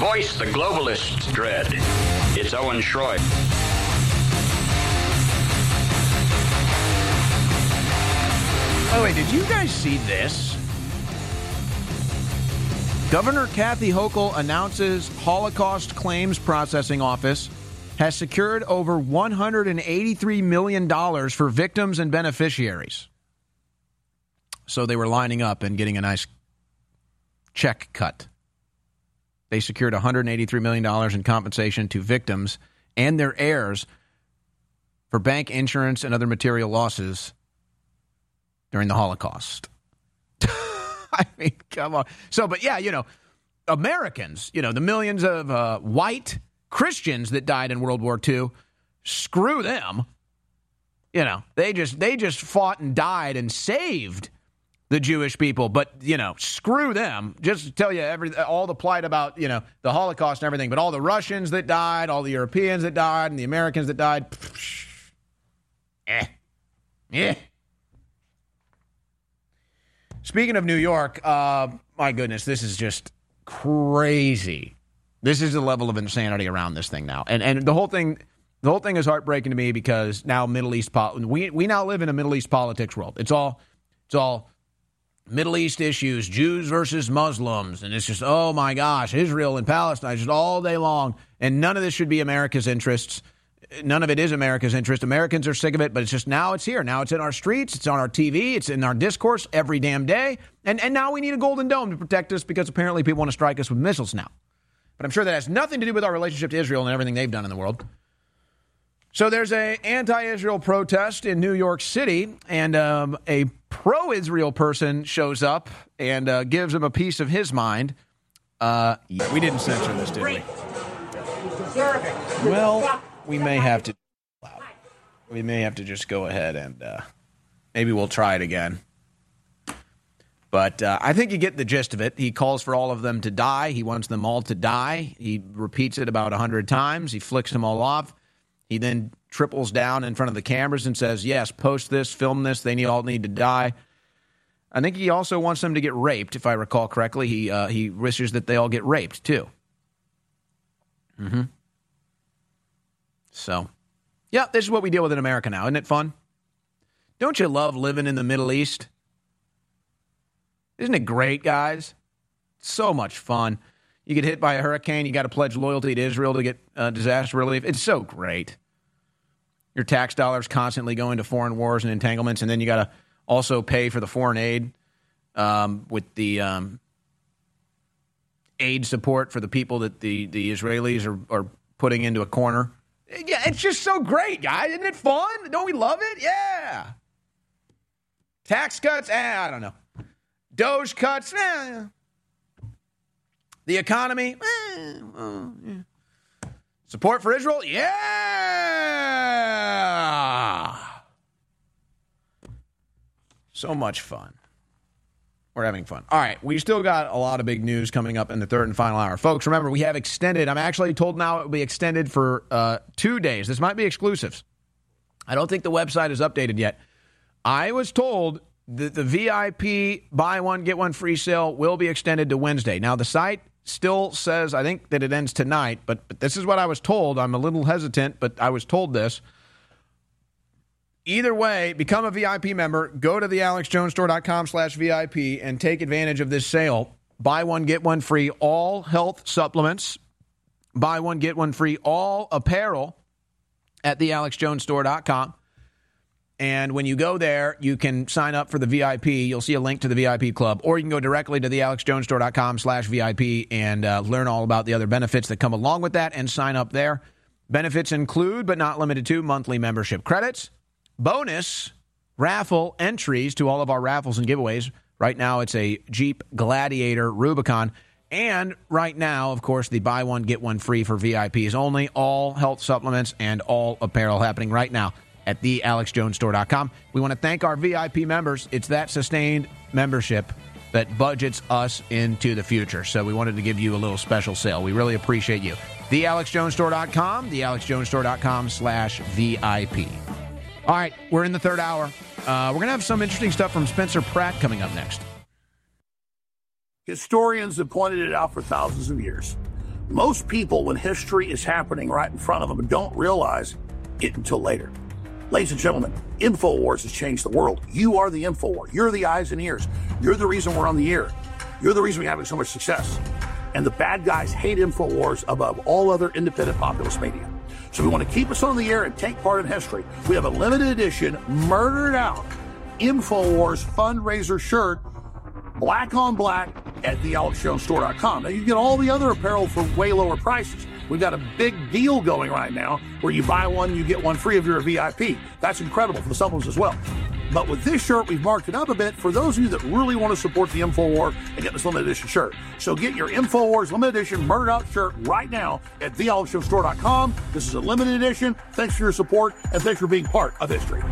voice the globalists dread. It's Owen Schroy. By the way, did you guys see this? Governor Kathy Hochul announces Holocaust Claims Processing Office has secured over $183 million for victims and beneficiaries. So they were lining up and getting a nice check cut. They secured $183 million in compensation to victims and their heirs for bank insurance and other material losses during the Holocaust. I mean, come on. So, but yeah, Americans, the millions of white Christians that died in World War II, screw them. They just fought and died and saved the Jewish people. But, screw them. Just to tell you all the plight about, the Holocaust and everything. But all the Russians that died, all the Europeans that died, and the Americans that died, yeah. Speaking of New York, my goodness, this is just crazy. This is the level of insanity around this thing now. And the whole thing is heartbreaking to me because now Middle East we now live in a Middle East politics world. It's all Middle East issues, Jews versus Muslims, and it's just, oh my gosh, Israel and Palestine just all day long. And none of this should be America's interests. None of it is America's interest. Americans are sick of it, but it's just now it's here. Now it's in our streets. It's on our TV. It's in our discourse every damn day. And now we need a golden dome to protect us because apparently people want to strike us with missiles now. But I'm sure that has nothing to do with our relationship to Israel and everything they've done in the world. So there's a anti-Israel protest in New York City, and a pro-Israel person shows up and gives him a piece of his mind. We didn't censor this, did we? Well, we may have to. We may have to just go ahead and maybe we'll try it again. But I think you get the gist of it. He calls for all of them to die. He wants them all to die. He repeats it about 100 times. He flicks them all off. He then triples down in front of the cameras and says, yes, post this, film this. They all need to die. I think he also wants them to get raped, if I recall correctly. He wishes that they all get raped, too. Mm-hmm. So, yeah, this is what we deal with in America now. Isn't it fun? Don't you love living in the Middle East? Isn't it great, guys? So much fun. You get hit by a hurricane, you got to pledge loyalty to Israel to get disaster relief. It's so great. Your tax dollars constantly go into foreign wars and entanglements, and then you got to also pay for the foreign aid with the aid support for the people that the Israelis are putting into a corner. Yeah, it's just so great, guys. Isn't it fun? Don't we love it? Yeah. Tax cuts? I don't know. Doge cuts? The economy? Yeah. Support for Israel? Yeah. So much fun. We're having fun. All right, we still got a lot of big news coming up in the third and final hour. Folks, remember, we have extended. I'm actually told now it will be extended for 2 days. This might be exclusives. I don't think the website is updated yet. I was told that the VIP buy one, get one free sale will be extended to Wednesday. Now, the site still says, I think, that it ends tonight, but this is what I was told. I'm a little hesitant, but I was told this. Either way, become a VIP member. Go to the AlexJonesStore.com/VIP and take advantage of this sale. Buy one, get one free, all health supplements. Buy one, get one free, all apparel at the AlexJonesStore.com. And when you go there, you can sign up for the VIP. You'll see a link to the VIP club. Or you can go directly to the AlexJonesStore.com/VIP and learn all about the other benefits that come along with that and sign up there. Benefits include, but not limited to, monthly membership credits, bonus raffle entries to all of our raffles and giveaways. Right now, it's a Jeep Gladiator Rubicon. And right now, of course, the buy one, get one free for VIPs only. All health supplements and all apparel happening right now at the AlexJonesStore.com. We want to thank our VIP members. It's that sustained membership that budgets us into the future. So we wanted to give you a little special sale. We really appreciate you. The AlexJonesStore.com, the AlexJonesStore.com/VIP. All right, we're in the third hour. We're going to have some interesting stuff from Spencer Pratt coming up next. Historians have pointed it out for thousands of years. Most people, when history is happening right in front of them, don't realize it until later. Ladies and gentlemen, InfoWars has changed the world. You are the InfoWar. You're the eyes and ears. You're the reason we're on the air. You're the reason we're having so much success. And the bad guys hate InfoWars above all other independent populist media. So we want to keep us on the air and take part in history. We have a limited edition, murdered out InfoWars fundraiser shirt, black on black, at thealexjonesstore.com. Now, you get all the other apparel for way lower prices. We've got a big deal going right now where you buy one, you get one free if you're a VIP. That's incredible for the supplements as well. But with this shirt, we've marked it up a bit for those of you that really want to support the InfoWar and get this limited edition shirt. So get your InfoWars limited edition murdered out shirt right now at thealexjonesstore.com. This is a limited edition. Thanks for your support, and thanks for being part of history.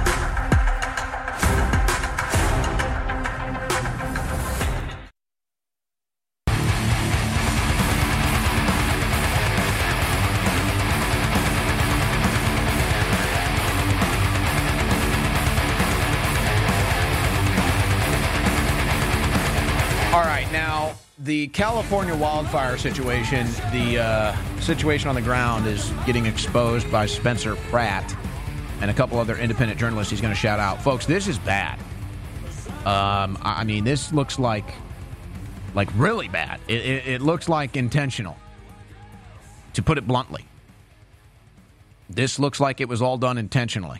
The California wildfire situation, the situation on the ground is getting exposed by Spencer Pratt and a couple other independent journalists he's going to shout out. Folks, this is bad. I mean, this looks like really bad. It looks like intentional, to put it bluntly. This looks like it was all done intentionally.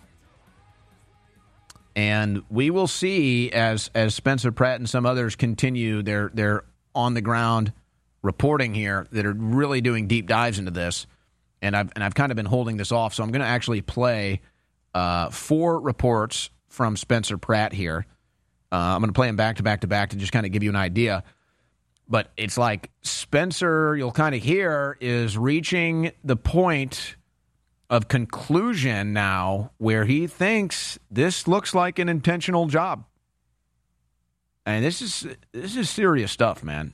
And we will see as Spencer Pratt and some others continue their on-the-ground reporting here that are really doing deep dives into this, and I've kind of been holding this off, so I'm going to actually play 4 reports from Spencer Pratt here. I'm going to play them back to back to back to just kind of give you an idea. But it's like Spencer, you'll kind of hear, is reaching the point of conclusion now where he thinks this looks like an intentional job. And this is serious stuff, man.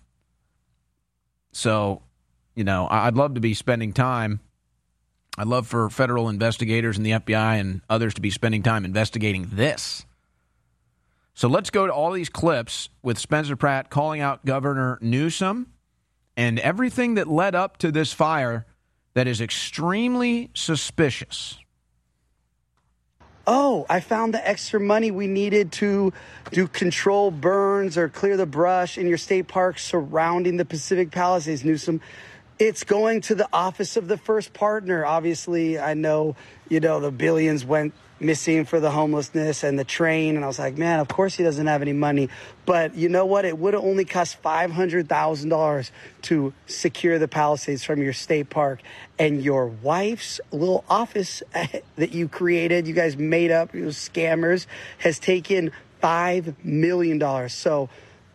So, you know, I'd love to be spending time. I'd love for federal investigators and the FBI and others to be spending time investigating this. So let's go to all these clips with Spencer Pratt calling out Governor Newsom and everything that led up to this fire that is extremely suspicious. Oh, I found the extra money we needed to do control burns or clear the brush in your state park surrounding the Pacific Palisades, Newsom. It's going to the office of the first partner. Obviously, I know, the billions went missing for the homelessness and the train. And I was like, man, of course he doesn't have any money. But you know what? It would have only cost $500,000 to secure the Palisades from your state park. And your wife's little office that you created, you guys made up, you scammers, has taken $5 million. So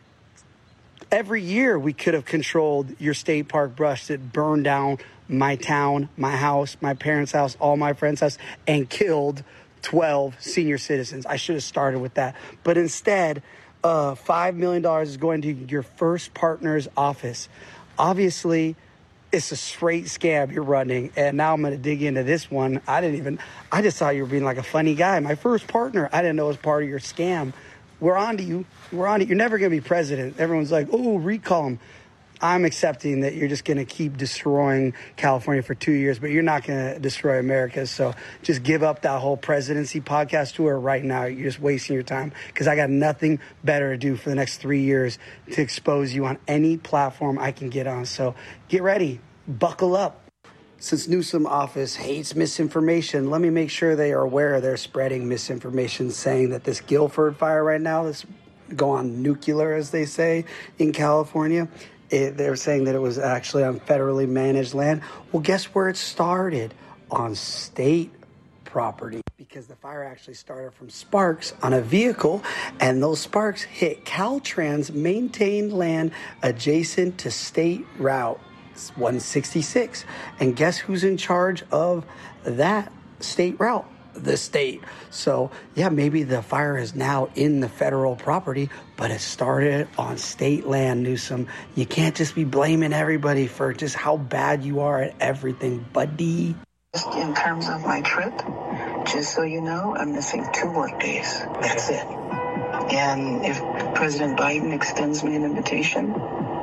every year we could have controlled your state park brush that burned down my town, my house, my parents' house, all my friends' house, and killed 12 senior citizens. I should have started with that. But instead, $5 million is going to your first partner's office. Obviously, it's a straight scam you're running. And now I'm going to dig into this one. I just thought you were being like a funny guy. My first partner, I didn't know it was part of your scam. We're on to you. We're on it. You're never going to be president. Everyone's like, oh, recall him. I'm accepting that you're just going to keep destroying California for 2 years, but you're not going to destroy America. So just give up that whole presidency podcast tour right now. You're just wasting your time because I got nothing better to do for the next 3 years to expose you on any platform I can get on. So get ready. Buckle up. Since Newsom office hates misinformation, let me make sure they are aware they're spreading misinformation saying that this Guilford fire right now, this gone nuclear, as they say, in California, they're saying that it was actually on federally managed land. Well, guess where it started? On state property, because the fire actually started from sparks on a vehicle, and those sparks hit Caltrans maintained land adjacent to State Route 166. And guess who's in charge of that state route? The state. So, yeah, maybe the fire is now in the federal property, but it started on state land, Newsom. You can't just be blaming everybody for just how bad you are at everything, buddy. Just in terms of my trip, just so you know, I'm missing 2 work days. That's it. And if President Biden extends me an invitation,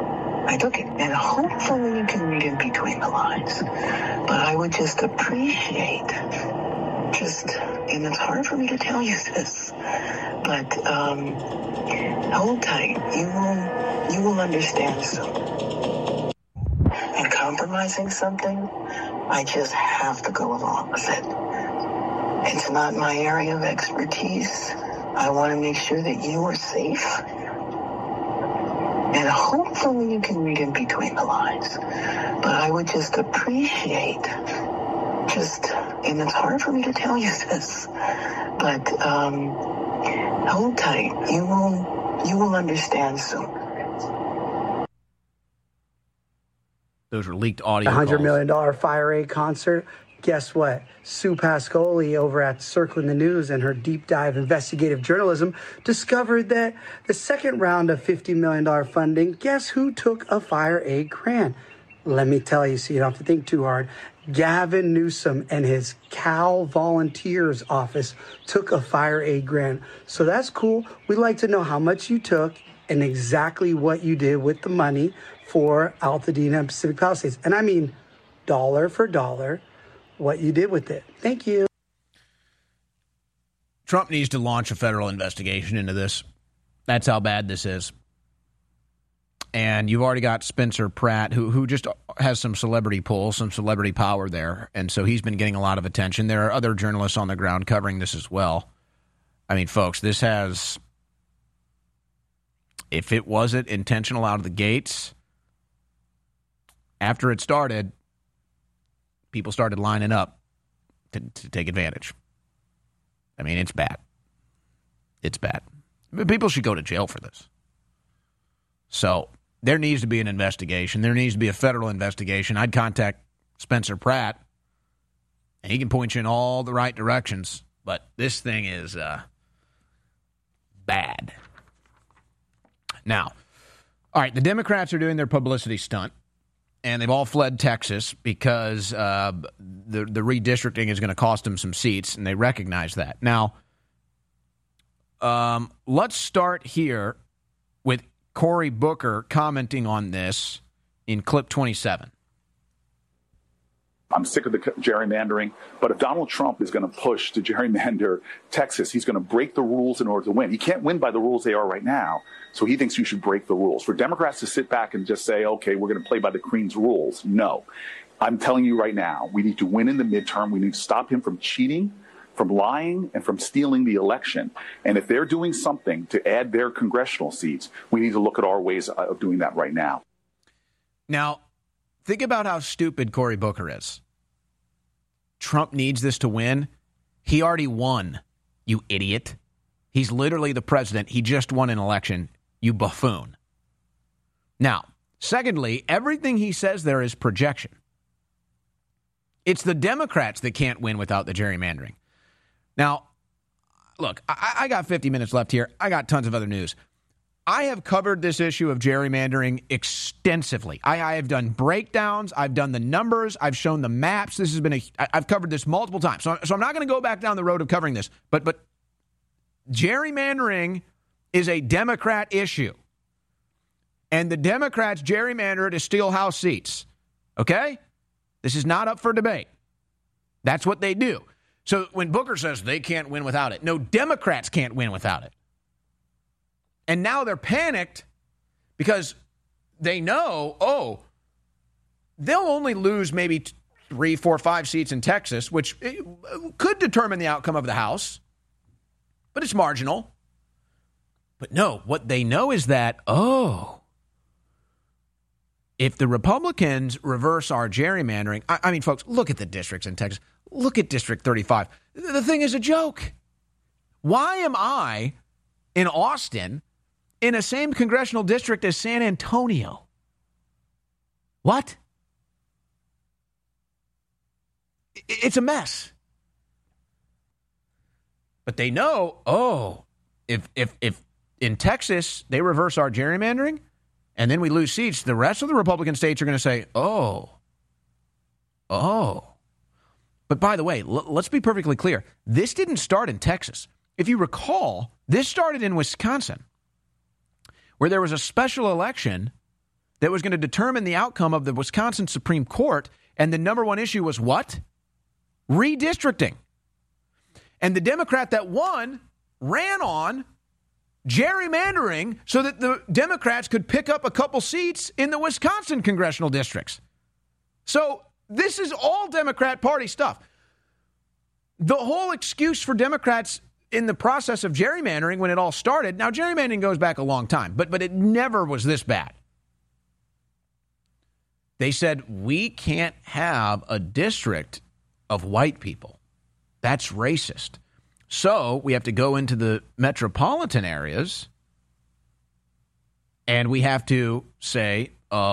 I took it. And hopefully you can read in between the lines. But I would just appreciate, and it's hard for me to tell you this, but hold tight. You will understand soon. And compromising something, I just have to go along with it. It's not my area of expertise. I want to make sure that you are safe. And hopefully you can read in between the lines. But I would just appreciate, and it's hard for me to tell you this, but hold tight. You will understand soon. Those were leaked audio. $100 million Fire Aid concert. Guess what? Sue Pascoli over at Circling the News and her deep dive investigative journalism discovered that the second round of $50 million funding, guess who took a Fire Aid grant? Let me tell you so you don't have to think too hard. Gavin Newsom and his Cal Volunteers office took a Fire Aid grant. So that's cool. We'd like to know how much you took and exactly what you did with the money for Altadena and Pacific Palisades. And I mean dollar for dollar, what you did with it. Thank you. Trump needs to launch a federal investigation into this. That's how bad this is. And you've already got Spencer Pratt, who just has some celebrity pull, some celebrity power there. And so he's been getting a lot of attention. There are other journalists on the ground covering this as well. I mean, folks, this has, if it wasn't intentional out of the gates, after it started, people started lining up to take advantage. I mean, it's bad. It's bad. People should go to jail for this. So there needs to be an investigation. There needs to be a federal investigation. I'd contact Spencer Pratt, and he can point you in all the right directions. But this thing is bad. Now, all right, the Democrats are doing their publicity stunt. And they've all fled Texas because the redistricting is going to cost them some seats, and they recognize that. Now, let's start here with Cory Booker commenting on this in clip 27. I'm sick of the gerrymandering, but if Donald Trump is going to push to gerrymander Texas, he's going to break the rules in order to win. He can't win by the rules they are right now, so he thinks you should break the rules. For Democrats to sit back and just say, okay, we're going to play by the Queen's rules, no. I'm telling you right now, we need to win in the midterm. We need to stop him from cheating, from lying, and from stealing the election. And if they're doing something to add their congressional seats, we need to look at our ways of doing that right now. Now, think about how stupid Cory Booker is. Trump needs this to win. He already won, you idiot. He's literally the president. He just won an election, you buffoon. Now, secondly, everything he says there is projection. It's the Democrats that can't win without the gerrymandering. Now, look, I got 50 minutes left here. I got tons of other news. I have covered this issue of gerrymandering extensively. I have done breakdowns. I've done the numbers. I've shown the maps. This has been I've covered this multiple times. So I'm not going to go back down the road of covering this. But gerrymandering is a Democrat issue. And the Democrats gerrymander to steal House seats. Okay? This is not up for debate. That's what they do. So when Booker says they can't win without it, no, Democrats can't win without it. And now they're panicked because they know, they'll only lose maybe 3, 4, 5 seats in Texas, which could determine the outcome of the House, but it's marginal. But no, what they know is that, if the Republicans reverse our gerrymandering, I mean, folks, look at the districts in Texas. Look at District 35. The thing is a joke. Why am I in Austin in the same congressional district as San Antonio? What? It's a mess. But they know, if in Texas they reverse our gerrymandering and then we lose seats, the rest of the Republican states are going to say, But by the way, let's be perfectly clear. This didn't start in Texas. If you recall, this started in Wisconsin, where there was a special election that was going to determine the outcome of the Wisconsin Supreme Court. And the number one issue was what? Redistricting. And the Democrat that won ran on gerrymandering so that the Democrats could pick up a couple seats in the Wisconsin congressional districts. So this is all Democrat Party stuff. The whole excuse for Democrats in the process of gerrymandering when it all started, now gerrymandering goes back a long time, but it never was this bad. They said, we can't have a district of white people. That's racist. So we have to go into the metropolitan areas and we have to say,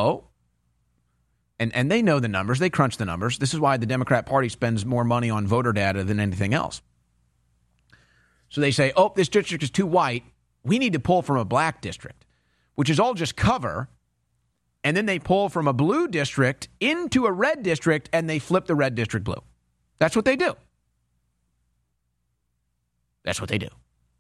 and they know the numbers. They crunch the numbers. This is why the Democrat Party spends more money on voter data than anything else. So they say, this district is too white. We need to pull from a black district, which is all just cover. And then they pull from a blue district into a red district and they flip the red district blue. That's what they do. That's what they do.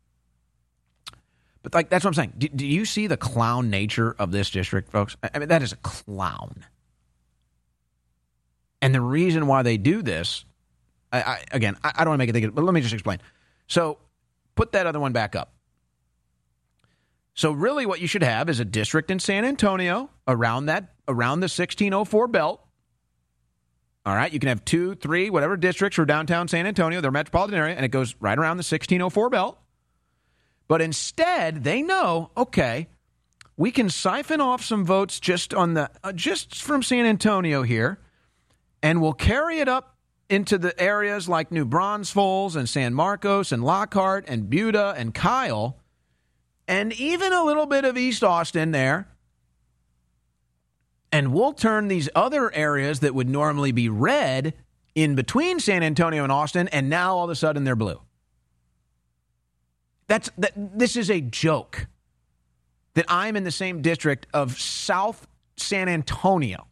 But that's what I'm saying. Do you see the clown nature of this district, folks? I mean, that is a clown. And the reason why they do this, I don't want to make it think of, but let me just explain. So put that other one back up. So really what you should have is a district in San Antonio around the 1604 belt. All right, you can have 2, 3, whatever districts for downtown San Antonio, their metropolitan area, and it goes right around the 1604 belt. But instead, they know, okay, we can siphon off some votes just from San Antonio here, and we'll carry it up into the areas like New Braunfels and San Marcos and Lockhart and Buda and Kyle, and even a little bit of East Austin there. And we'll turn these other areas that would normally be red in between San Antonio and Austin, and now all of a sudden they're blue. This is a joke that I'm in the same district of South San Antonio.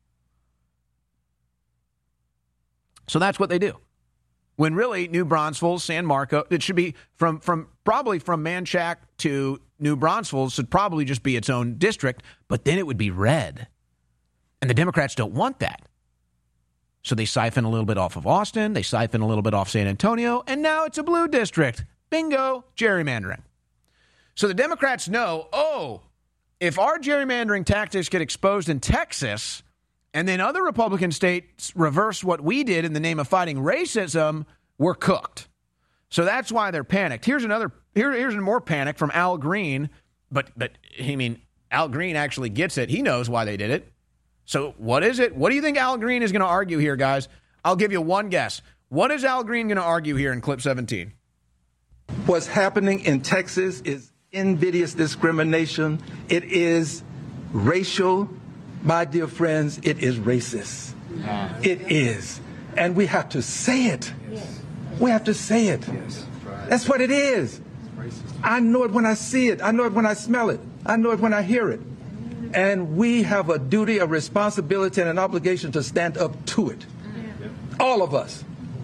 So that's what they do. When really New Braunfels, San Marcos, it should be from Manchac to New Braunfels should probably just be its own district, but then it would be red. And the Democrats don't want that. So they siphon a little bit off of Austin, they siphon a little bit off San Antonio, and now it's a blue district. Bingo, gerrymandering. So the Democrats know, if our gerrymandering tactics get exposed in Texas, and then other Republican states reverse what we did in the name of fighting racism, we're cooked. So that's why they're panicked. Here's more panic from Al Green, but Al Green actually gets it. He knows why they did it. So what is it? What do you think Al Green is going to argue here, guys? I'll give you one guess. What is Al Green going to argue here in clip 17? What's happening in Texas is invidious discrimination. It is racial. My dear friends, it is racist. It is. And we have to say it. We have to say it. That's what it is. I know it when I see it. I know it when I smell it. I know it when I hear it. And we have a duty, a responsibility, and an obligation to stand up to it. All of us.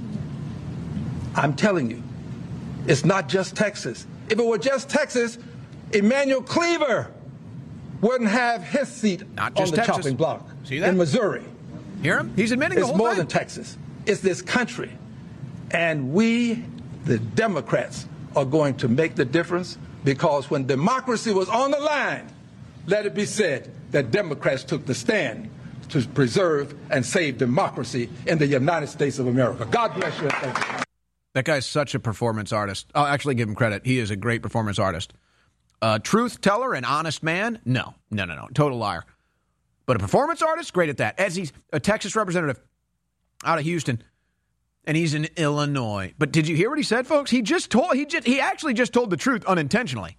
I'm telling you, it's not just Texas. If it were just Texas, Emmanuel Cleaver wouldn't have his seat on the Texas. chopping block. See that? In Missouri. Hear him? He's admitting the whole thing. It's more thing. than Texas. It's this country. And we, the Democrats, are going to make the difference, because when democracy was on the line, let it be said that Democrats took the stand to preserve and save democracy in the United States of America. God bless you and thank you. That guy's such a performance artist. I'll actually give him credit. He is a great performance artist. Truth teller, an honest man? No. Total liar. But a performance artist? Great at that. As he's a Texas representative out of Houston, and he's in Illinois. But did you hear what he said, folks? He actually just told the truth unintentionally.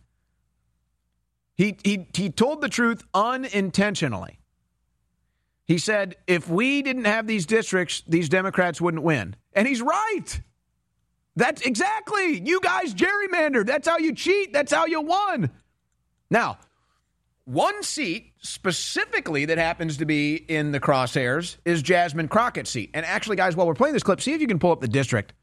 He told the truth unintentionally. He said, if we didn't have these districts, these Democrats wouldn't win. And he's right. That's exactly. You guys gerrymandered. That's how you cheat. That's how you won. Now, one seat specifically that happens to be in the crosshairs is Jasmine Crockett's seat. And actually, guys, while we're playing this clip, see if you can pull up the district.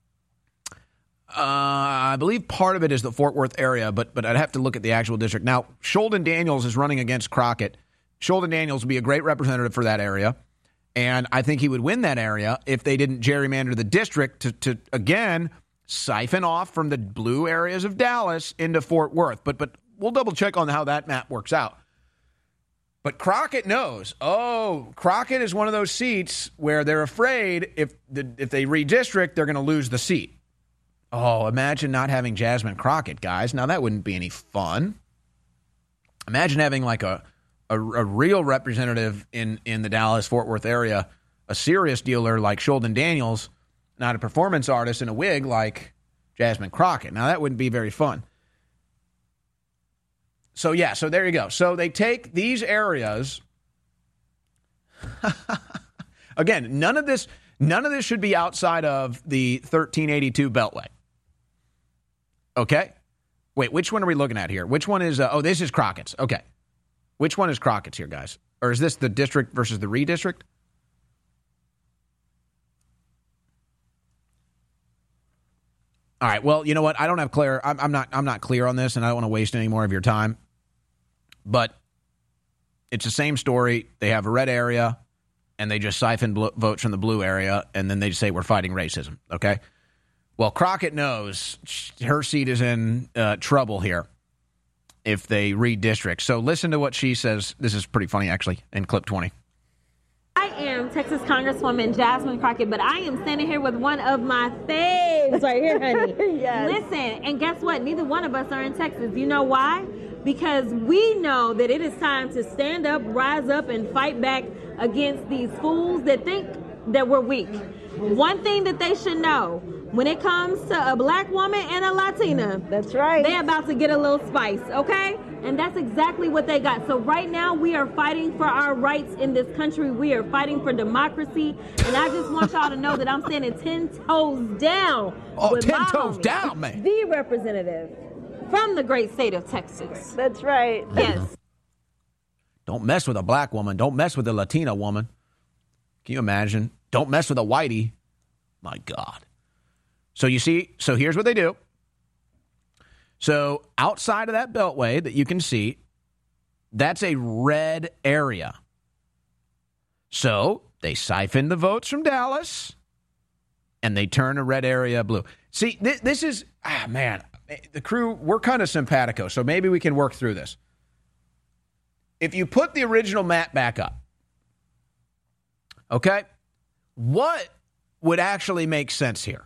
I believe part of it is the Fort Worth area, but I'd have to look at the actual district. Now, Sheldon Daniels is running against Crockett. Sheldon Daniels would be a great representative for that area. And I think he would win that area if they didn't gerrymander the district to again, siphon off from the blue areas of Dallas into Fort Worth. But we'll double check on how that map works out. But Crockett knows. Oh, Crockett is one of those seats where they're afraid if they redistrict, they're going to lose the seat. Oh, imagine not having Jasmine Crockett, guys. Now, that wouldn't be any fun. Imagine having like a real representative in the Dallas-Fort Worth area, a serious dealer like Sheldon Daniels, not a performance artist in a wig like Jasmine Crockett. Now, that wouldn't be very fun. So there you go. So they take these areas. Again, none of this should be outside of the 1382 Beltway. Okay? Wait, which one are we looking at here? Which one is, this is Crockett's. Okay. Which one is Crockett's here, guys? Or is this the district versus the redistrict? All right, well, you know what? I don't have clear. I'm not clear on this, and I don't want to waste any more of your time. But it's the same story. They have a red area, and they just siphon votes from the blue area, and then they say we're fighting racism, okay? Well, Crockett knows her seat is in trouble here if they redistrict. So listen to what she says. This is pretty funny, actually, in clip 20. I am Texas Congresswoman Jasmine Crockett, but I am standing here with one of my faves right here, honey. Yes. Listen, and guess what? Neither one of us are in Texas. You know why? Because we know that it is time to stand up, rise up, and fight back against these fools that think that we're weak. One thing that they should know, when it comes to a black woman and a Latina, that's right, they're about to get a little spice, okay? And that's exactly what they got. So right now, we are fighting for our rights in this country. We are fighting for democracy. And I just want y'all to know that I'm standing 10 toes down. Oh, 10 toes down, man. The representative from the great state of Texas. That's right. Yes. Don't mess with a black woman. Don't mess with a Latina woman. Can you imagine? Don't mess with a whitey. My God. So you see, so here's what they do. So outside of that beltway that you can see, that's a red area. So they siphon the votes from Dallas, and they turn a red area blue. See, this is, man, the crew, we're kind of simpatico, so maybe we can work through this. If you put the original map back up, okay, what would actually make sense here?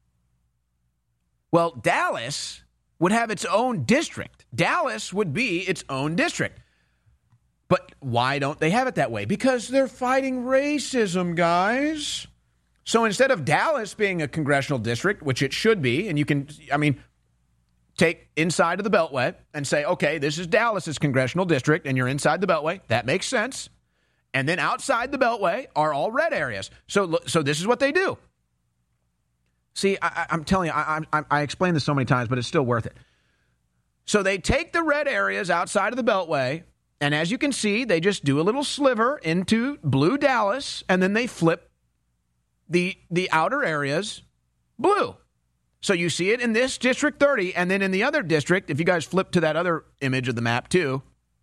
Well, Dallas would have its own district. Dallas would be its own district. But why don't they have it that way? Because they're fighting racism, guys. So instead of Dallas being a congressional district, which it should be, and you can, take inside of the Beltway and say, okay, this is Dallas's congressional district, and you're inside the Beltway. That makes sense. And then outside the Beltway are all red areas. So this is what they do. See, I'm telling you, I explained this so many times, but it's still worth it. So they take the red areas outside of the Beltway, and as you can see, they just do a little sliver into blue Dallas, and then they flip the outer areas blue. So you see it in this District 30, and then in the other district, if you guys flip to that other image of the map too,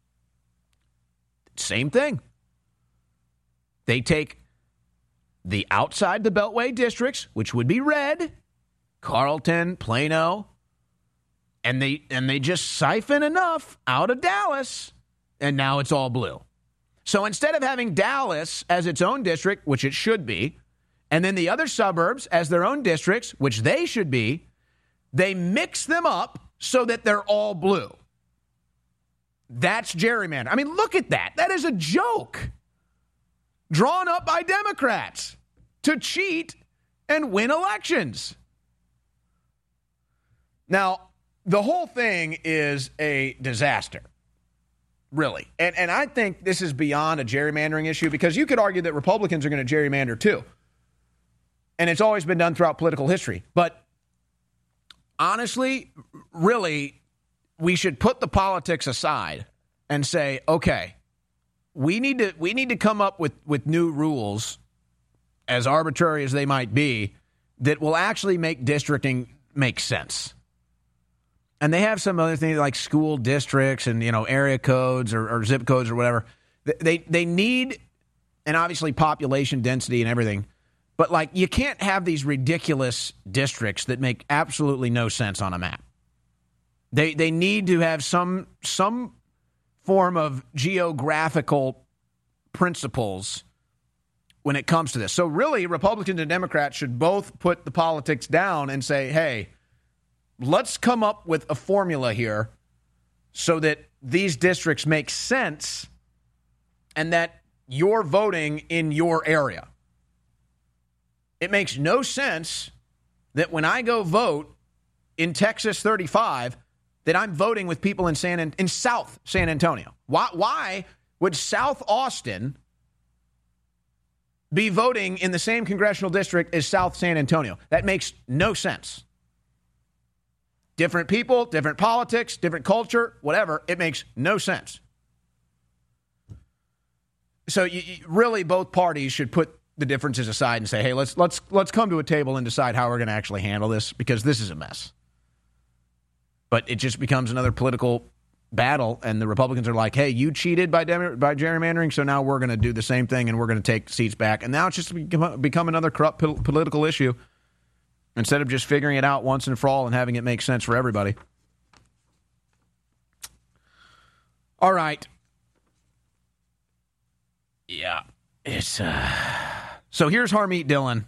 same thing. They take the outside the Beltway districts, which would be red, Carlton, Plano, and they just siphon enough out of Dallas, and now it's all blue. So instead of having Dallas as its own district, which it should be, and then the other suburbs as their own districts, which they should be, they mix them up so that they're all blue. That's gerrymander. Look at that. That is a joke drawn up by Democrats to cheat and win elections. Now, the whole thing is a disaster, really. And I think this is beyond a gerrymandering issue, because you could argue that Republicans are going to gerrymander too. And it's always been done throughout political history. But honestly, really, we should put the politics aside and say, okay, we need to come up with new rules, as arbitrary as they might be, that will actually make districting make sense. And they have some other things like school districts and, area codes or zip codes or whatever. They need, and obviously population density and everything, but like you can't have these ridiculous districts that make absolutely no sense on a map. They need to have some form of geographical principles when it comes to this. So really, Republicans and Democrats should both put the politics down and say, hey, let's come up with a formula here so that these districts make sense and that you're voting in your area. It makes no sense that when I go vote in Texas 35, that I'm voting with people in South San Antonio. Why would South Austin be voting in the same congressional district as South San Antonio? That makes no sense. Different people, different politics, different culture, whatever. It makes no sense. So really, both parties should put the differences aside and say, hey, let's come to a table and decide how we're going to actually handle this, because this is a mess. But it just becomes another political battle, and the Republicans are like, hey, you cheated by gerrymandering, so now we're going to do the same thing, and we're going to take seats back. And now it's just become another corrupt political issue instead of just figuring it out once and for all and having it make sense for everybody. All right. Yeah. It's So here's Harmeet Dillon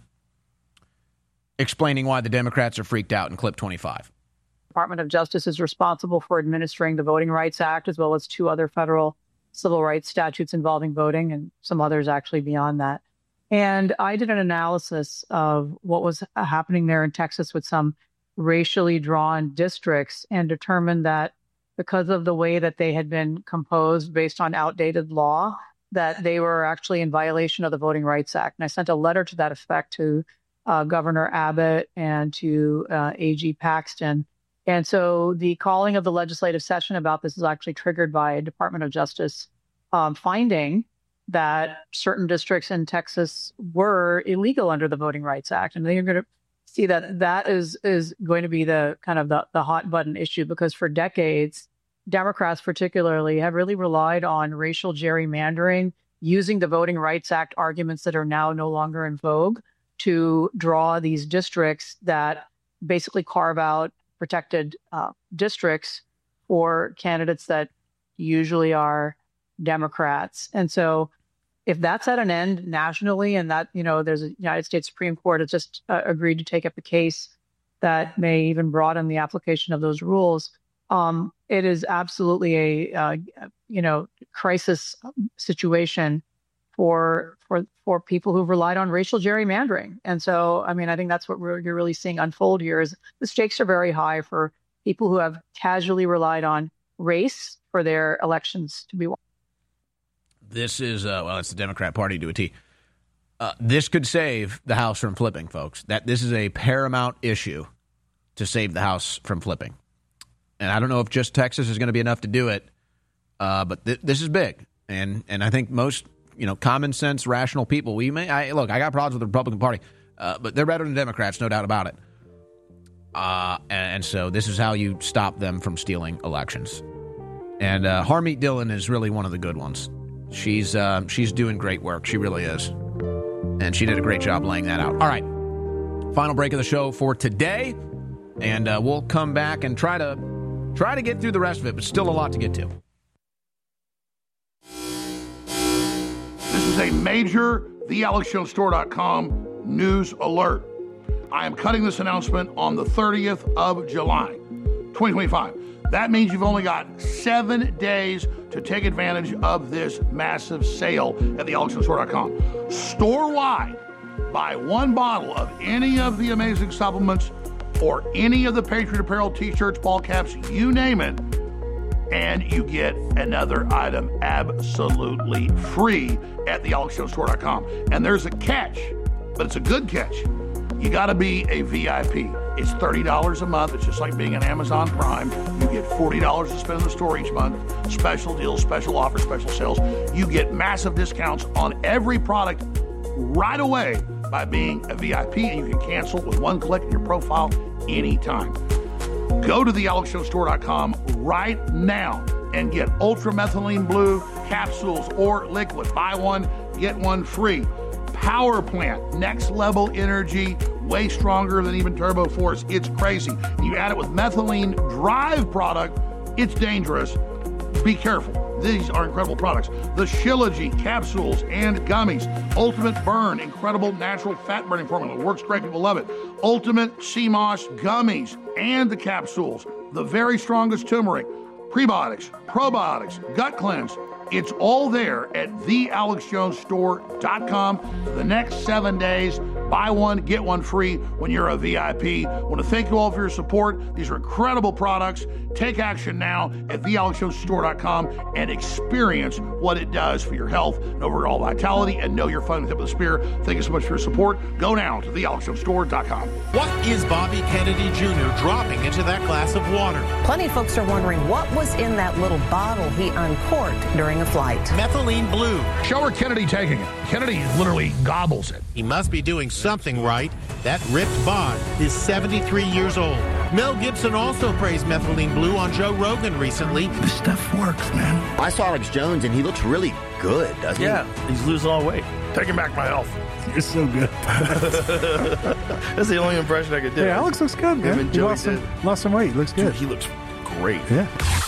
explaining why the Democrats are freaked out in clip 25. Department of Justice is responsible for administering the Voting Rights Act, as well as 2 other federal civil rights statutes involving voting, and some others actually beyond that. And I did an analysis of what was happening there in Texas with some racially drawn districts, and determined that because of the way that they had been composed based on outdated law, that they were actually in violation of the Voting Rights Act. And I sent a letter to that effect to Governor Abbott and to AG Paxton. And so the calling of the legislative session about this is actually triggered by a Department of Justice finding that certain districts in Texas were illegal under the Voting Rights Act. And they're going to see that that is going to be the kind of the hot button issue, because for decades, Democrats particularly have really relied on racial gerrymandering, using the Voting Rights Act arguments that are now no longer in vogue to draw these districts that basically carve out protected districts for candidates that usually are Democrats. And so if that's at an end nationally, and that, there's a United States Supreme Court has just agreed to take up a case that may even broaden the application of those rules, it is absolutely a crisis situation for people who've relied on racial gerrymandering. And so, I think that's what you're really seeing unfold here is the stakes are very high for people who have casually relied on race for their elections to be won. This is, it's the Democrat Party to a T. This could save the House from flipping, folks. This is a paramount issue to save the House from flipping. And I don't know if just Texas is going to be enough to do it, but this is big. And I think most common sense, rational people, I got problems with the Republican Party, but they're better than Democrats, no doubt about it. And so this is how you stop them from stealing elections. And Harmeet Dillon is really one of the good ones. She's doing great work. She really is. And she did a great job laying that out. All right. Final break of the show for today. And we'll come back and try to get through the rest of it, but still a lot to get to. This is a major TheAlexJonesStore.com news alert. I am cutting this announcement on the 30th of July, 2025. That means you've only got 7 days to take advantage of this massive sale at TheAlexJonesStore.com. Store-wide, buy 1 bottle of any of the amazing supplements or any of the Patriot Apparel t-shirts, ball caps, you name it, and you get another item absolutely free at TheAlexJonesStore.com. And there's a catch, but it's a good catch. You got to be a VIP. It's $30 a month. It's just like being an Amazon Prime. You get $40 to spend in the store each month. Special deals, special offers, special sales. You get massive discounts on every product right away by being a VIP, and you can cancel with 1 click in your profile anytime. Go to TheAlexJonesStore.com right now and get Ultramethylene Blue, capsules or liquid. Buy one, get one free. Power Plant, next level energy, way stronger than even Turbo Force. It's crazy. You add it with methylene drive product, it's dangerous. Be careful. These are incredible products. The Shilajit capsules and gummies. Ultimate Burn, incredible natural fat burning formula. Works great. People love it. Ultimate CMOS gummies and the capsules. The very strongest turmeric. Prebiotics, probiotics, gut cleanse. It's all there at thealexjonesstore.com for the next 7 days. Buy one, get one free when you're a VIP. I want to thank you all for your support. These are incredible products. Take action now at thealexjonesstore.com and experience what it does for your health and overall vitality, and know you're fun with the tip of the spear. Thank you so much for your support. Go now to thealexjonesstore.com. What is Bobby Kennedy Jr. dropping into that glass of water? Plenty of folks are wondering what was in that little bottle he uncorked during a flight. Methylene blue. Show her Kennedy taking it. Kennedy literally gobbles it. He must be doing something right. That ripped bod is 73 years old. Mel Gibson also praised methylene blue on Joe Rogan recently. This stuff works, man. I saw Alex Jones, and he looks really good, doesn't he? Yeah, he's losing all weight. Taking back my health. You're so good. That's the only impression I could do. Yeah, Alex looks good, man. He lost some weight. He looks good. Dude, he looks great. Yeah.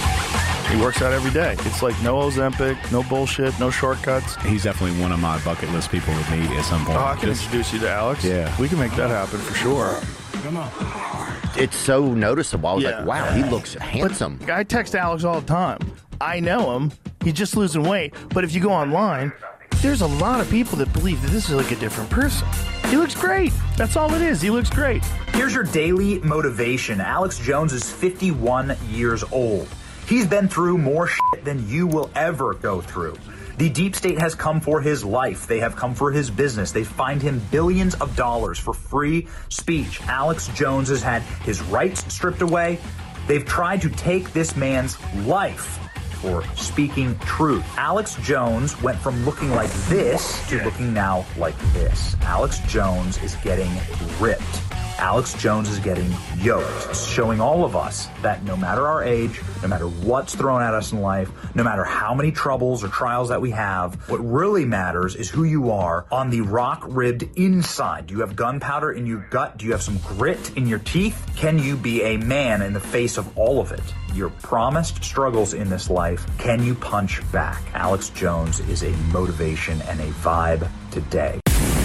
He works out every day. It's like no Ozempic, no bullshit, no shortcuts. He's definitely one of my bucket list people to meet at some point. Oh, I can introduce you to Alex. Yeah. We can make that happen for sure. Come on. It's so noticeable. I was like, wow, he looks handsome. But I text Alex all the time. I know him. He's just losing weight. But if you go online, there's a lot of people that believe that this is like a different person. He looks great. That's all it is. He looks great. Here's your daily motivation. Alex Jones is 51 years old. He's been through more shit than you will ever go through. The deep state has come for his life. They have come for his business. They fined him billions of dollars for free speech. Alex Jones has had his rights stripped away. They've tried to take this man's life for speaking truth. Alex Jones went from looking like this to looking now like this. Alex Jones is getting ripped. Alex Jones is getting yoked, showing all of us that no matter our age, no matter what's thrown at us in life, no matter how many troubles or trials that we have, what really matters is who you are on the rock-ribbed inside. Do you have gunpowder in your gut? Do you have some grit in your teeth? Can you be a man in the face of all of it? Your promised struggles in this life, can you punch back? Alex Jones is a motivation and a vibe today.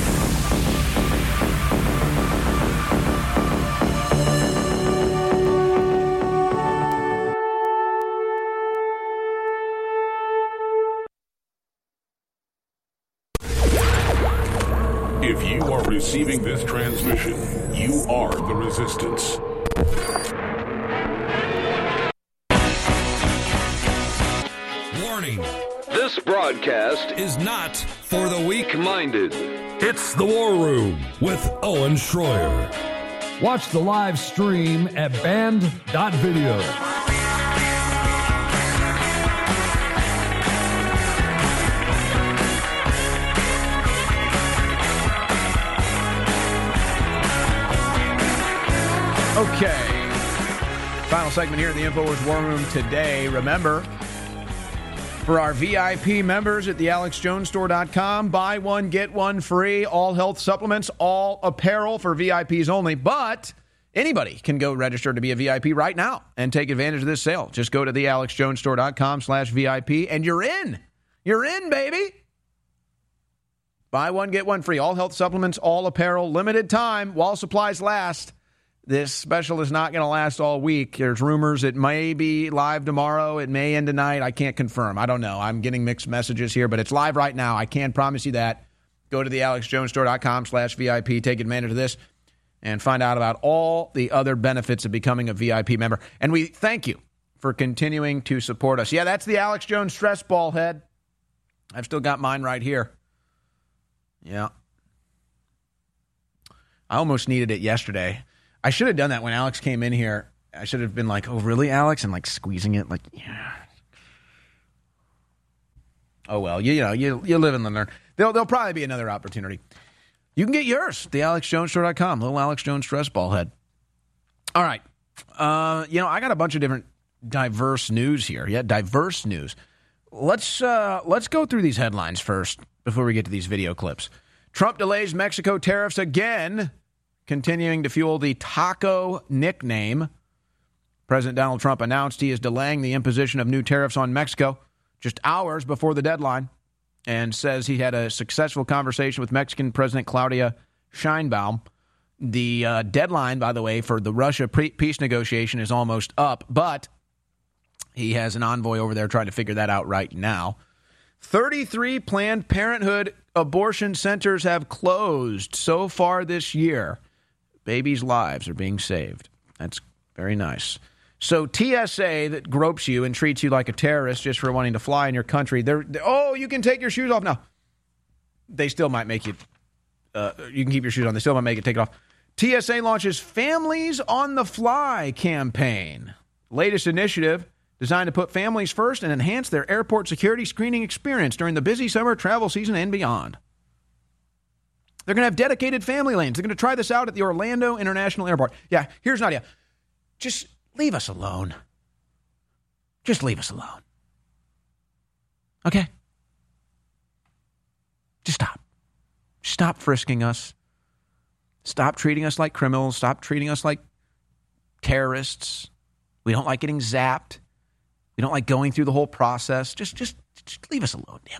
If you are receiving this transmission, you are the resistance. Warning. This broadcast is not for the weak-minded. It's The War Room with Owen Schroyer. Watch the live stream at band.video. Okay. Final segment here in the InfoWars War Room today. Remember, for our VIP members at thealexjonesstore.com, buy one, get one free. All health supplements, all apparel for VIPs only. But anybody can go register to be a VIP right now and take advantage of this sale. Just go to thealexjonesstore.com/VIP and you're in. You're in, baby. Buy one, get one free. All health supplements, all apparel, limited time while supplies last. This special is not going to last all week. There's rumors it may be live tomorrow. It may end tonight. I can't confirm. I don't know. I'm getting mixed messages here, but it's live right now. I can't promise you that. Go to thealexjonesstore.com/VIP. Take advantage of this and find out about all the other benefits of becoming a VIP member. And we thank you for continuing to support us. Yeah, that's the Alex Jones stress ball head. I've still got mine right here. Yeah. I almost needed it yesterday. I should have done that when Alex came in here. I should have been like, oh, really, Alex? And like squeezing it like, yeah. Oh, well, you live and learn. There'll probably be another opportunity. You can get yours, thealexjonesstore.com. Little Alex Jones stress ball head. All right. I got a bunch of different diverse news here. Yeah, diverse news. let's go through these headlines first before we get to these video clips. Trump delays Mexico tariffs again, continuing to fuel the taco nickname. President Donald Trump announced he is delaying the imposition of new tariffs on Mexico just hours before the deadline, and says he had a successful conversation with Mexican President Claudia Sheinbaum. The deadline, by the way, for the Russia peace negotiation is almost up, but he has an envoy over there trying to figure that out right now. 33 Planned Parenthood abortion centers have closed so far this year. Babies' lives are being saved. That's very nice. So TSA that gropes you and treats you like a terrorist just for wanting to fly in your country, you can take your shoes off now. They still might make you, you can keep your shoes on. They still might make you take it off. TSA launches Families on the Fly campaign. Latest initiative designed to put families first and enhance their airport security screening experience during the busy summer travel season and beyond. They're going to have dedicated family lanes. They're going to try this out at the Orlando International Airport. Yeah, here's an idea. Just leave us alone. Just leave us alone. Okay? Just stop. Stop frisking us. Stop treating us like criminals. Stop treating us like terrorists. We don't like getting zapped. We don't like going through the whole process. Just leave us alone, damn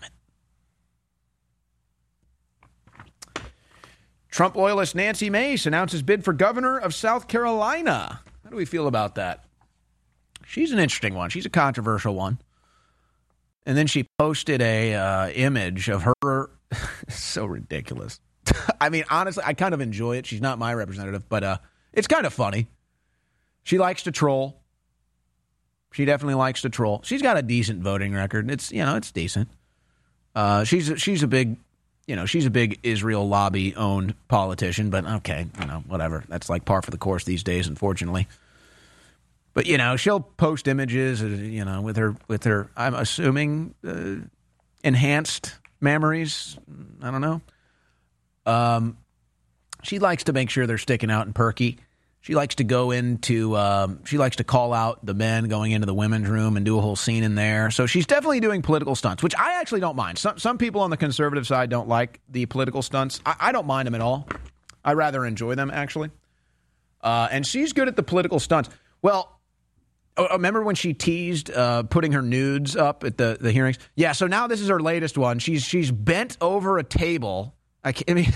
it. Trump loyalist Nancy Mace announces bid for governor of South Carolina. How do we feel about that? She's an interesting one. She's a controversial one. And then she posted a image of her. So ridiculous. I mean, honestly, I kind of enjoy it. She's not my representative, but it's kind of funny. She likes to troll. She definitely likes to troll. She's got a decent voting record. It's decent. She's a big Israel lobby owned politician, but okay, whatever. That's like par for the course these days, unfortunately. But she'll post images, with her. I'm assuming enhanced memories. I don't know. She likes to make sure they're sticking out and perky. She likes to go into, she likes to call out the men going into the women's room and do a whole scene in there. So she's definitely doing political stunts, which I actually don't mind. Some people on the conservative side don't like the political stunts. I don't mind them at all. I rather enjoy them, actually. And she's good at the political stunts. Well, remember when she teased putting her nudes up at the hearings? Yeah, so now this is her latest one. She's bent over a table. I mean...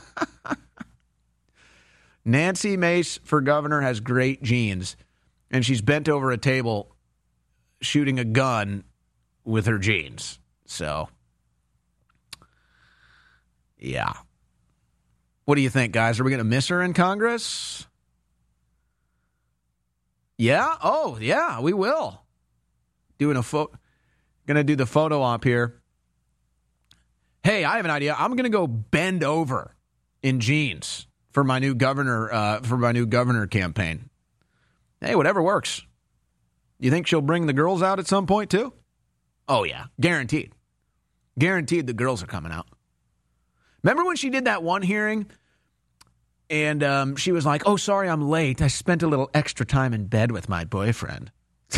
Nancy Mace for governor has great genes, and she's bent over a table shooting a gun with her jeans. So, yeah. What do you think, guys? Are we going to miss her in Congress? Yeah? Oh, yeah, we will. Going to do the photo op here. Hey, I have an idea. I'm going to go bend over in jeans for my new governor campaign. Hey, whatever works. You think she'll bring the girls out at some point too? Oh yeah, guaranteed. Guaranteed the girls are coming out. Remember when she did that one hearing and she was like, "Oh, sorry, I'm late. I spent a little extra time in bed with my boyfriend."